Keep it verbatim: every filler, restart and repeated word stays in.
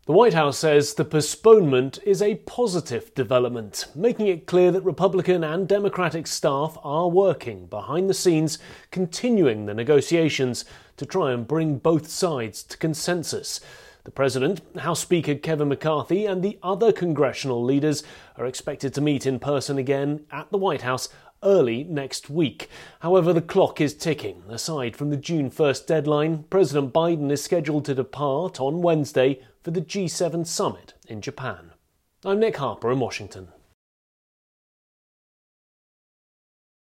The White House says the postponement is a positive development, making it clear that Republican and Democratic staff are working behind the scenes, continuing the negotiations to try and bring both sides to consensus. The President, House Speaker Kevin McCarthy and the other congressional leaders are expected to meet in person again at the White House early next week. However, the clock is ticking. Aside from the June first deadline, President Biden is scheduled to depart on Wednesday for the G seven summit in Japan. I'm Nick Harper in Washington.